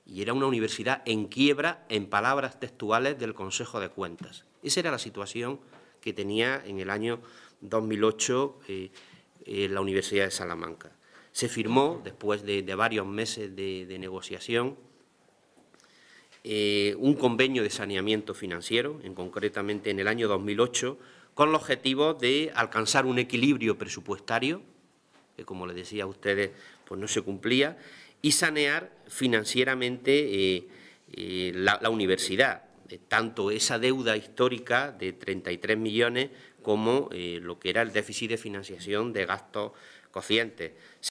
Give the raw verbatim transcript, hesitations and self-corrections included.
y era una universidad en quiebra, en palabras textuales del Consejo de Cuentas. Esa era la situación que tenía en el año dos mil ocho eh, eh, la Universidad de Salamanca. Se firmó, después de, de varios meses de, de negociación, eh, un convenio de saneamiento financiero, en concretamente en el año dos mil ocho, con el objetivo de alcanzar un equilibrio presupuestario, que, como les decía a ustedes, pues no se cumplía, y sanear financieramente eh, eh, la, la universidad, eh, tanto esa deuda histórica de treinta y tres millones como eh, lo que era el déficit de financiación de gastos cocientes.